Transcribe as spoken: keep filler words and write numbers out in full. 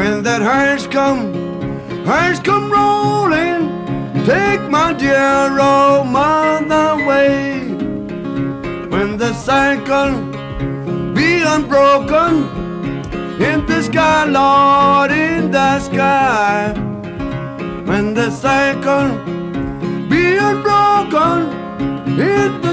When that hearse come, hearse come rolling, take my dear old mother away. When the cycle be unbroken, in the sky, Lord, in the sky. When the cycle be unbroken, in the